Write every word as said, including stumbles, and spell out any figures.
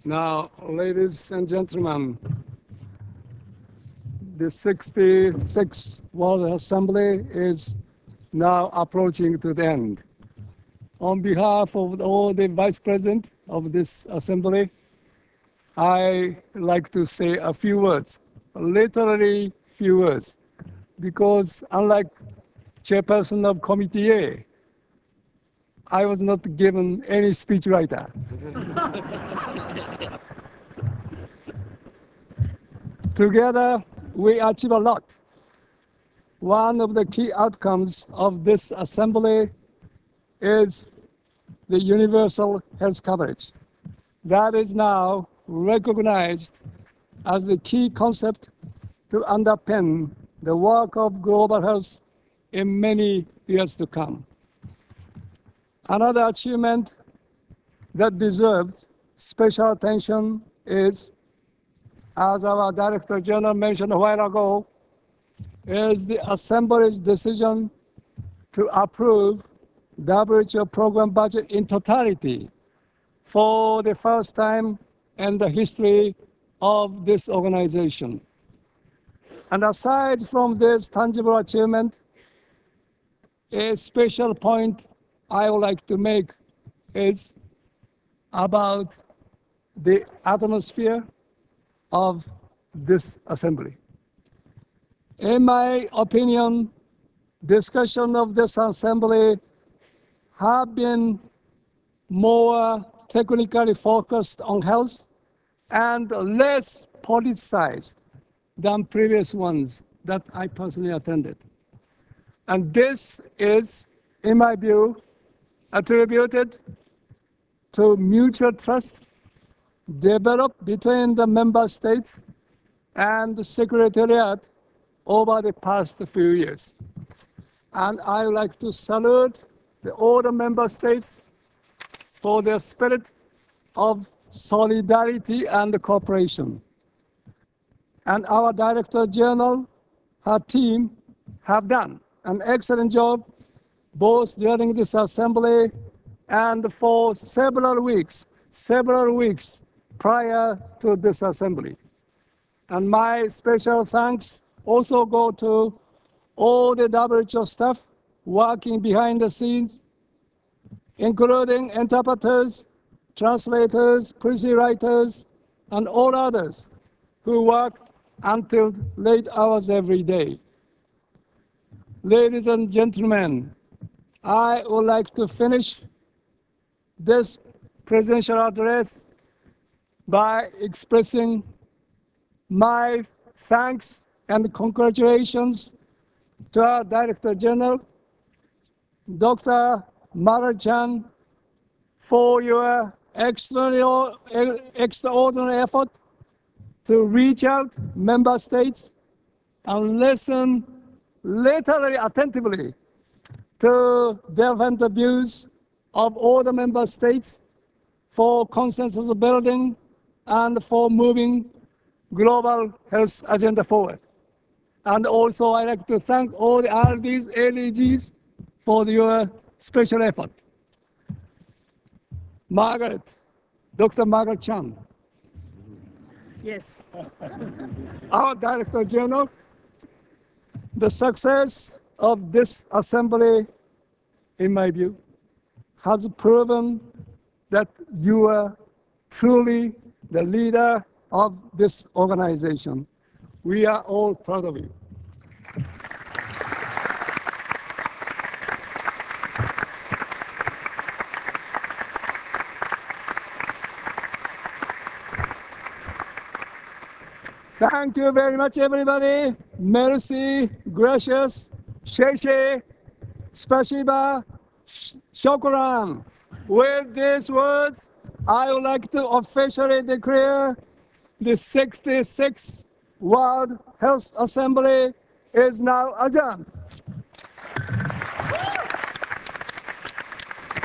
Now, ladies and gentlemen, the sixty-sixth World Assembly is now approaching to the end. On behalf of all the vice president of this assembly, I like to say a few words, literally few words, because unlike chairperson of Committee A, I was not given any speechwriter. Together, we achieve a lot. One of the key outcomes of this assembly is the universal health coverage. That is now recognized as the key concept to underpin the work of global health in many years to come. Another achievement that deserves special attention is, as our Director General mentioned a while ago, is the Assembly's decision to approve W H O program budget in totality for the first time in the history of this organization. And aside from this tangible achievement, a special point I would like to make is about the atmosphere of this assembly. In my opinion, discussion of this assembly have been more technically focused on health and less politicized than previous ones that I personally attended. And this is, in my view, attributed to mutual trust developed between the member states and the Secretariat over the past few years. And I would like to salute the other member states for their spirit of solidarity and cooperation. And our Director General, her team, have done an excellent job both during this assembly and for several weeks, several weeks prior to this assembly. And my special thanks also go to all the W H O staff working behind the scenes, including interpreters, translators, policy writers, and all others who worked until late hours every day. Ladies and gentlemen, I would like to finish this presidential address by expressing my thanks and congratulations to our Director General, Doctor Margaret Chan, for your extraordinary, extraordinary effort to reach out member states and listen literally attentively to different views of all the member states for consensus building and for moving global health agenda forward. And also I'd like to thank all the R Ds, L E Gs for your special effort. Margaret, Doctor Margaret Chan. Yes. Our Director General, the success of this assembly, in my view, has proven that you are truly the leader of this organization. We are all proud of you. Thank you very much, everybody. Merci, gracious, sheshe, spasiba, shokran. With these words, I would like to officially declare the sixty-sixth World Health Assembly is now adjourned.